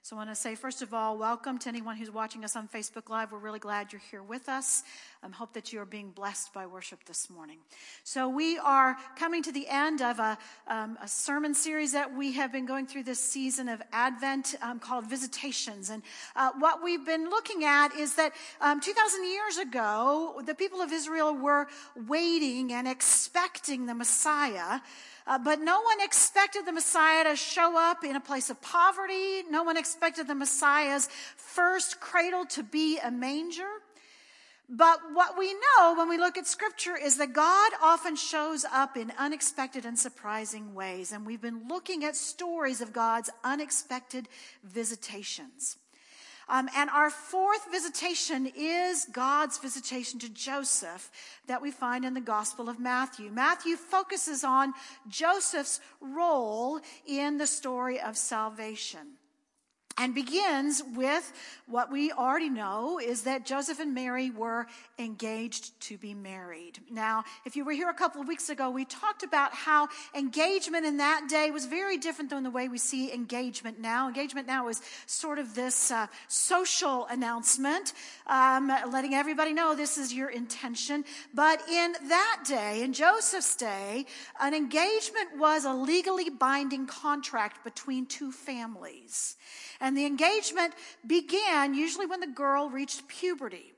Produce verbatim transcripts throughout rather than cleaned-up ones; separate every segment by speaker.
Speaker 1: So I want to say, first of all, welcome to anyone who's watching us on Facebook Live. We're really glad you're here with us. I um, hope that you are being blessed by worship this morning. So we are coming to the end of a, um, a sermon series that we have been going through this season of Advent um, called Visitations. And uh, what we've been looking at is that um, two thousand years ago, the people of Israel were waiting and expecting the Messiah. Uh, but no one expected the Messiah to show up in a place of poverty. No one expected the Messiah's first cradle to be a manger. But what we know when we look at Scripture is that God often shows up in unexpected and surprising ways. And we've been looking at stories of God's unexpected visitations. Um, and our fourth visitation is God's visitation to Joseph that we find in the Gospel of Matthew. Matthew focuses on Joseph's role in the story of salvation and begins with what we already know is that Joseph and Mary were engaged to be married. Now, if you were here a couple of weeks ago, we talked about how engagement in that day was very different than the way we see engagement now. Engagement now is sort of this uh, social announcement, um, letting everybody know this is your intention. But in that day, in Joseph's day, an engagement was a legally binding contract between two families. And the engagement began usually when the girl reached puberty.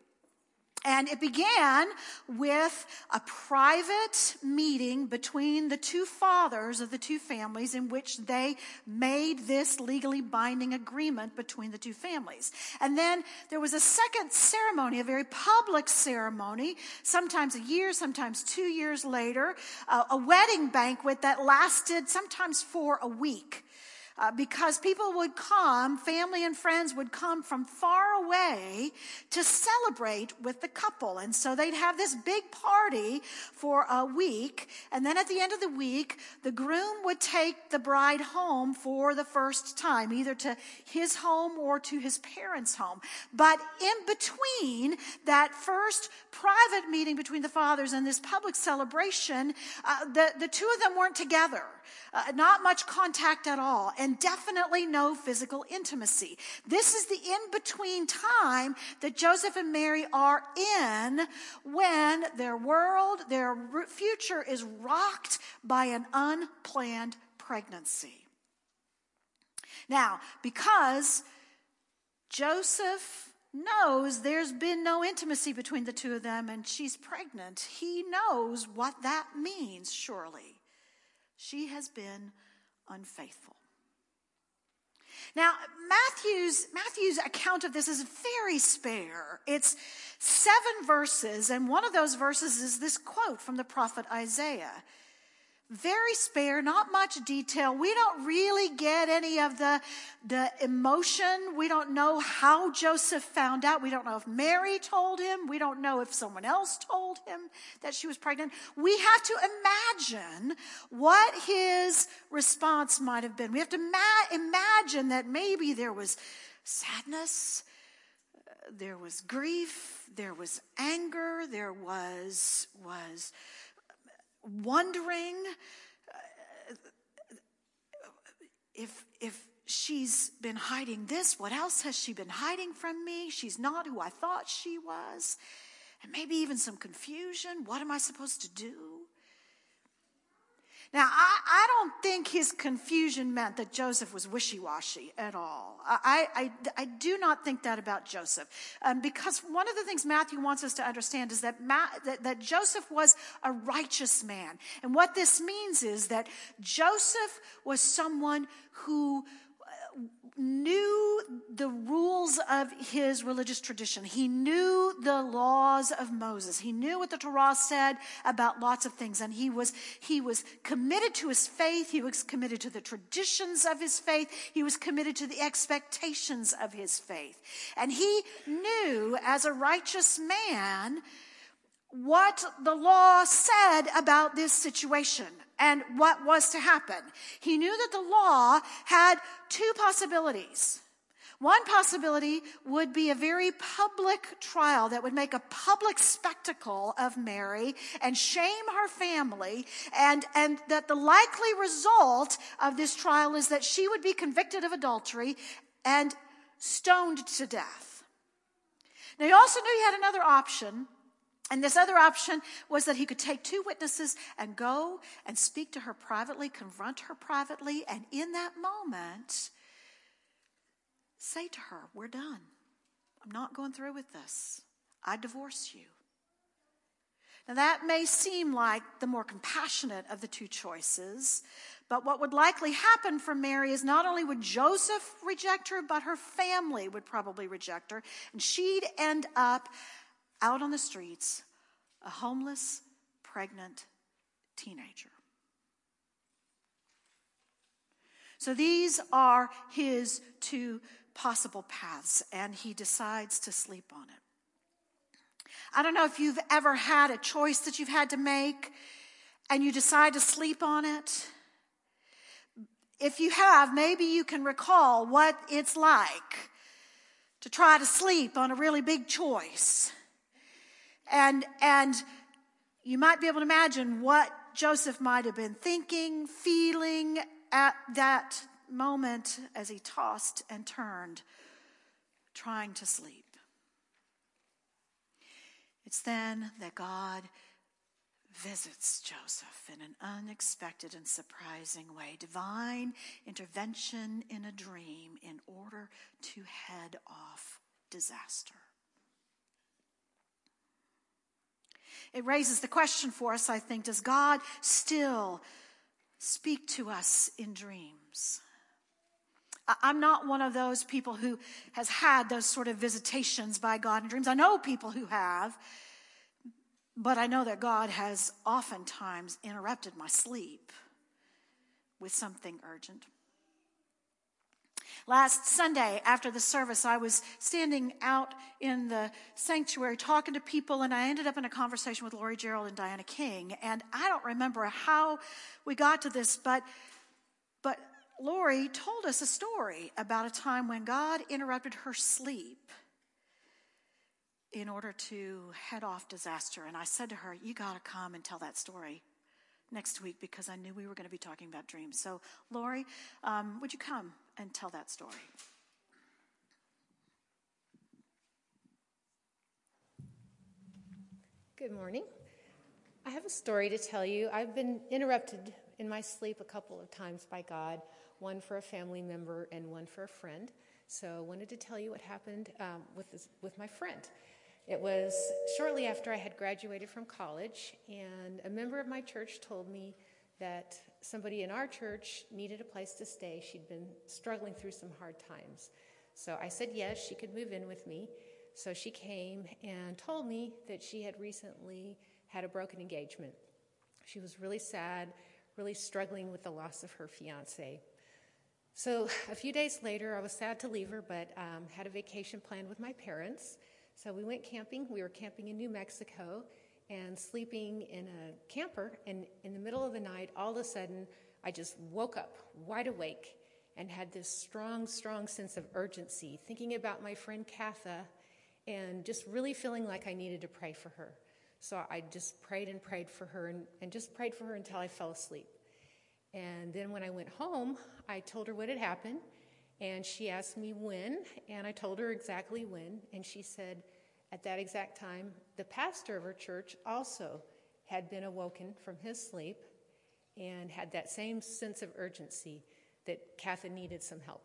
Speaker 1: And it began with a private meeting between the two fathers of the two families in which they made this legally binding agreement between the two families. And then there was a second ceremony, a very public ceremony, sometimes a year, sometimes two years later, uh, a wedding banquet that lasted sometimes for a week. Uh, because people would come, family and friends would come from far away to celebrate with the couple. And so they'd have this big party for a week. And then at the end of the week, the groom would take the bride home for the first time, either to his home or to his parents' home. But in between that first private meeting between the fathers and this public celebration, uh, the, the two of them weren't together. Uh, not much contact at all. And And definitely no physical intimacy. This is the in-between time that Joseph and Mary are in when their world, their future is rocked by an unplanned pregnancy. Now, because Joseph knows there's been no intimacy between the two of them and she's pregnant, he knows what that means, surely. She has been unfaithful. Now, Matthew's, Matthew's account of this is very spare. It's seven verses, and one of those verses is this quote from the prophet Isaiah. Very spare, not much detail. We don't really get any of the, the emotion. We don't know how Joseph found out. We don't know if Mary told him. We don't know if someone else told him that she was pregnant. We have to imagine what his response might have been. We have to ma- imagine that maybe there was sadness, uh, there was grief, there was anger, there was was... wondering uh, if if she's been hiding this, what else has she been hiding from me? She's not who I thought she was. And maybe even some confusion. What am I supposed to do? Now, I, I don't think his confusion meant that Joseph was wishy-washy at all. I, I, I do not think that about Joseph. Um, because one of the things Matthew wants us to understand is that, Ma- that, that Joseph was a righteous man. And what this means is that Joseph was someone who knew the rules of his religious tradition. He knew the laws of Moses. He knew what the Torah said about lots of things. And he was, he was committed to his faith. He was committed to the traditions of his faith. He was committed to the expectations of his faith. And he knew as a righteous man what the law said about this situation and what was to happen. He knew that the law had two possibilities. One possibility would be a very public trial that would make a public spectacle of Mary and shame her family, and, and that the likely result of this trial is that she would be convicted of adultery and stoned to death. Now, he also knew he had another option, and this other option was that he could take two witnesses and go and speak to her privately, confront her privately, and in that moment, say to her, we're done. I'm not going through with this. I divorce you. Now, that may seem like the more compassionate of the two choices, but what would likely happen for Mary is not only would Joseph reject her, but her family would probably reject her, and she'd end up out on the streets, a homeless, pregnant teenager. So these are his two possible paths, and he decides to sleep on it. I don't know if you've ever had a choice that you've had to make and you decide to sleep on it. If you have, maybe you can recall what it's like to try to sleep on a really big choice. And, and you might be able to imagine what Joseph might have been thinking, feeling at that moment as he tossed and turned, trying to sleep. It's then that God visits Joseph in an unexpected and surprising way. Divine intervention in a dream in order to head off disaster. It raises the question for us, I think, does God still speak to us in dreams? I'm not one of those people who has had those sort of visitations by God in dreams. I know people who have, but I know that God has oftentimes interrupted my sleep with something urgent. Last Sunday after the service, I was standing out in the sanctuary talking to people, and I ended up in a conversation with Lori Gerald and Diana King. And I don't remember how we got to this, but but Lori told us a story about a time when God interrupted her sleep in order to head off disaster. And I said to her, you got to come and tell that story next week, because I knew we were going to be talking about dreams. So, Lori, um, would you come and tell that story?
Speaker 2: Good morning. I have a story to tell you. I've been interrupted in my sleep a couple of times by God, one for a family member and one for a friend. So I wanted to tell you what happened um, with this, with my friend. It was shortly after I had graduated from college, and a member of my church told me that somebody in our church needed a place to stay. She'd been struggling through some hard times. So I said yes, she could move in with me. So she came and told me that she had recently had a broken engagement. She was really sad, really struggling with the loss of her fiancé. So a few days later, I was sad to leave her, but um, had a vacation planned with my parents. So we went camping. We were camping in New Mexico and sleeping in a camper. And in the middle of the night, all of a sudden, I just woke up wide awake and had this strong, strong sense of urgency, thinking about my friend Katha and just really feeling like I needed to pray for her. So I just prayed and prayed for her and, and just prayed for her until I fell asleep. And then when I went home, I told her what had happened. And she asked me when, and I told her exactly when. And she said at that exact time, the pastor of her church also had been awoken from his sleep and had that same sense of urgency that Katha needed some help.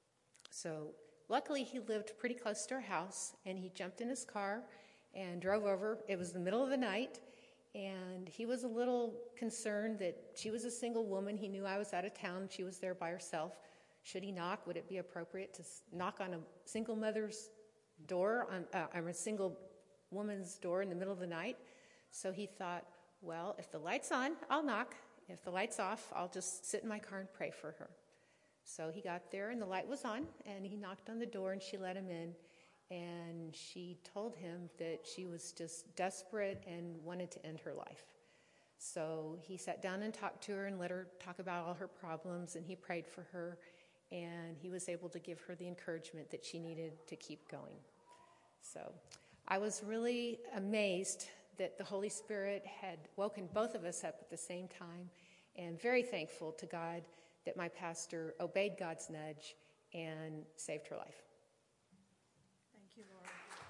Speaker 2: So luckily, he lived pretty close to our house, and he jumped in his car and drove over. It was the middle of the night, and he was a little concerned that she was a single woman. He knew I was out of town. She was there by herself. Should he knock? Would it be appropriate to knock on a single mother's door, on uh, a single woman's door in the middle of the night? So he thought, well, if the light's on, I'll knock. If the light's off, I'll just sit in my car and pray for her. So he got there, and the light was on, and he knocked on the door, and she let him in. And she told him that she was just desperate and wanted to end her life. So he sat down and talked to her and let her talk about all her problems, and he prayed for her. And he was able to give her the encouragement that she needed to keep going. So I was really amazed that the Holy Spirit had woken both of us up at the same time, and very thankful to God that my pastor obeyed God's nudge and saved her life.
Speaker 1: Thank you, Lord.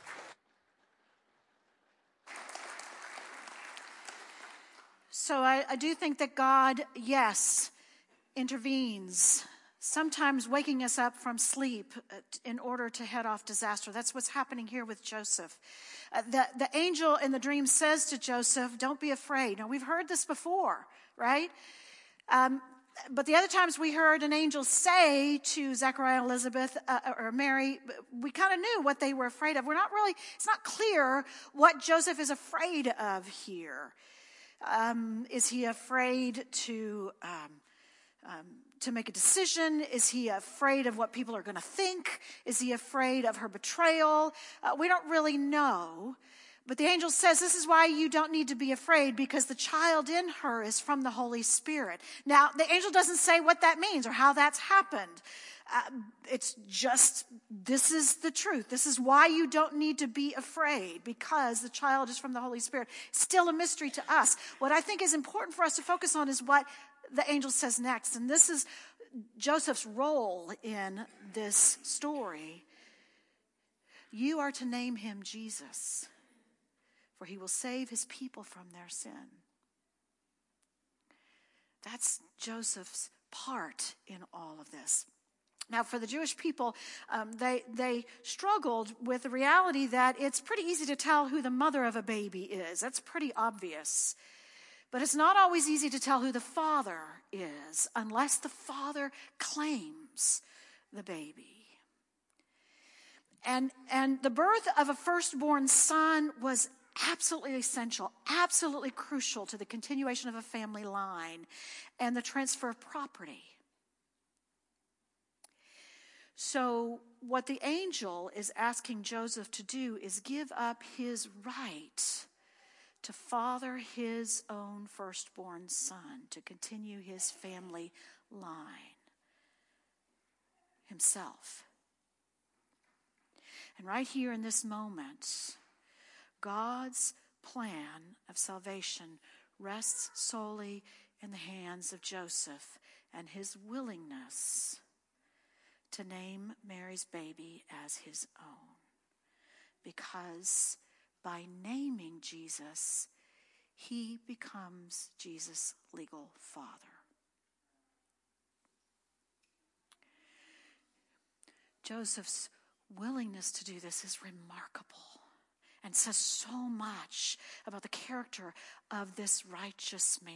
Speaker 1: So I, I do think that God, yes, intervenes, sometimes waking us up from sleep in order to head off disaster. That's what's happening here with Joseph. Uh, the, the angel in the dream says to Joseph, don't be afraid. Now, we've heard this before, right? Um, but the other times we heard an angel say to Zechariah and Elizabeth uh, or Mary, we kind of knew what they were afraid of. We're not really, it's not clear what Joseph is afraid of here. Um, is he afraid to um, um, to make a decision? Is he afraid of what people are going to think? Is he afraid of her betrayal? Uh, we don't really know. But the angel says this is why you don't need to be afraid, because the child in her is from the Holy Spirit. Now, the angel doesn't say what that means or how that's happened. Uh, it's just, this is the truth. This is why you don't need to be afraid, because the child is from the Holy Spirit. Still a mystery to us. What I think is important for us to focus on is what the angel says next. And this is Joseph's role in this story. You are to name him Jesus, for he will save his people from their sin. That's Joseph's part in all of this. Now, for the Jewish people, um, they they struggled with the reality that it's pretty easy to tell who the mother of a baby is. That's pretty obvious. But it's not always easy to tell who the father is unless the father claims the baby. And, and the birth of a firstborn son was absolutely essential, absolutely crucial to the continuation of a family line and the transfer of property. So what the angel is asking Joseph to do is give up his right to father his own firstborn son, to continue his family line himself. And right here in this moment, God's plan of salvation rests solely in the hands of Joseph and his willingness to name Mary's baby as his own. Because by naming Jesus, he becomes Jesus' legal father. Joseph's willingness to do this is remarkable and says so much about the character of this righteous man.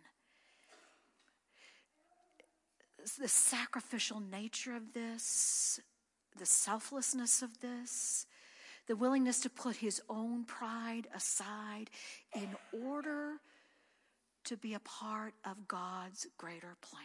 Speaker 1: The sacrificial nature of this, the selflessness of this, the willingness to put his own pride aside in order to be a part of God's greater plan.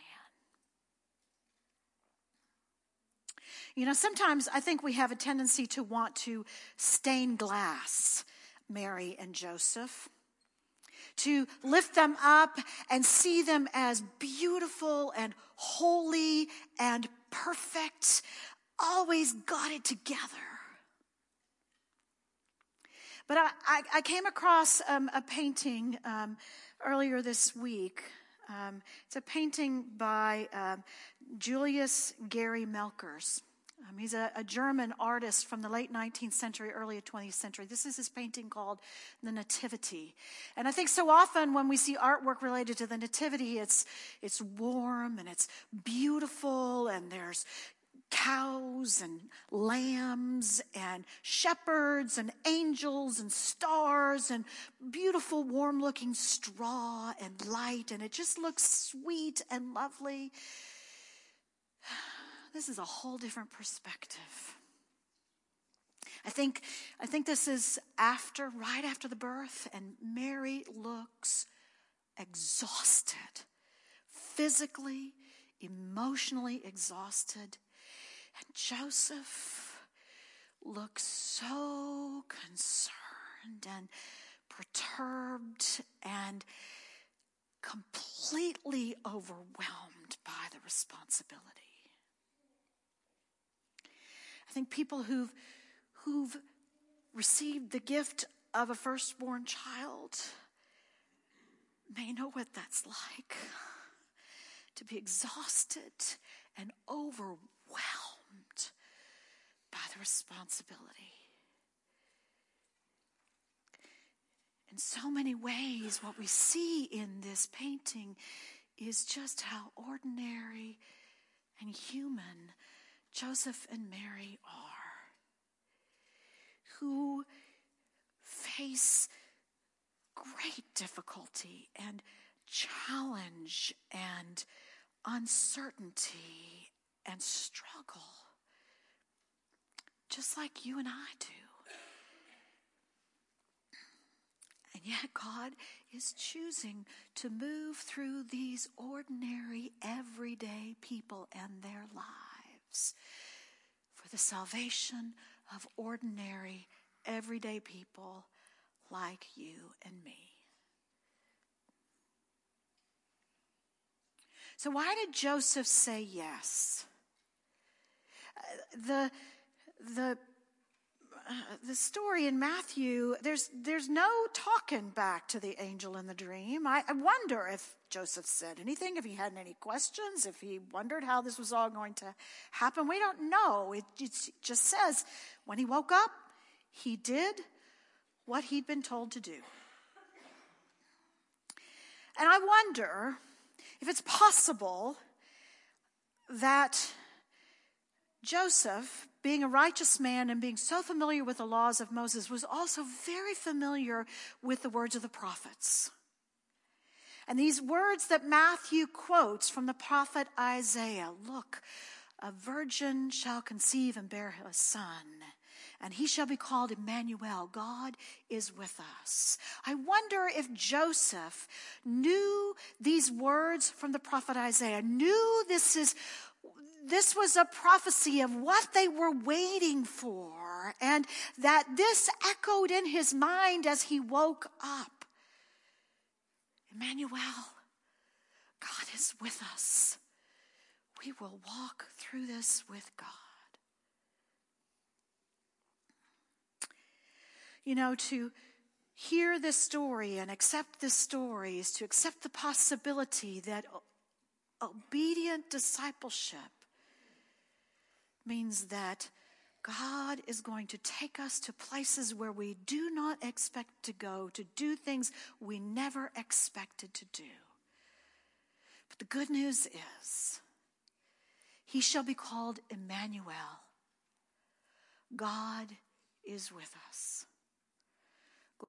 Speaker 1: You know, sometimes I think we have a tendency to want to stained glass Mary and Joseph, to lift them up and see them as beautiful and holy and perfect, always got it together. But I, I, I came across um, a painting um, earlier this week. Um, it's a painting by um, Julius Gary Melkers. Um, he's a, a German artist from the late nineteenth century, early twentieth century. This is his painting called The Nativity. And I think so often when we see artwork related to the Nativity, it's it's warm and it's beautiful, and there's cows and lambs and shepherds and angels and stars and beautiful warm-looking straw and light, and it just looks sweet and lovely. This is a whole different perspective. I think, I think this is after, right after the birth, and Mary looks exhausted, physically, emotionally exhausted. And Joseph looks so concerned and perturbed and completely overwhelmed by the responsibility. I think people who've, who've received the gift of a firstborn child may know what that's like, to be exhausted and overwhelmed responsibility. In so many ways, what we see in this painting is just how ordinary and human Joseph and Mary are, who face great difficulty and challenge and uncertainty and struggle, just like you and I do. And yet God is choosing to move through these ordinary, everyday people and their lives for the salvation of ordinary, everyday people like you and me. So why did Joseph say yes? Uh, the the uh, the story in Matthew, there's there's no talking back to the angel in the dream. I, I wonder if Joseph said anything, if he had any questions, if he wondered how this was all going to happen. We don't know. It, it just says when he woke up, he did what he'd been told to do. And I wonder if it's possible that Joseph, being a righteous man and being so familiar with the laws of Moses, was also very familiar with the words of the prophets. And these words that Matthew quotes from the prophet Isaiah, look, a virgin shall conceive and bear a son, and he shall be called Emmanuel. God is with us. I wonder if Joseph knew these words from the prophet Isaiah, knew this is this was a prophecy of what they were waiting for, and that this echoed in his mind as he woke up. Emmanuel, God is with us. We will walk through this with God. You know, to hear this story and accept this story is to accept the possibility that obedient discipleship means that God is going to take us to places where we do not expect to go, to do things we never expected to do. But the good news is, he shall be called Emmanuel. God is with us.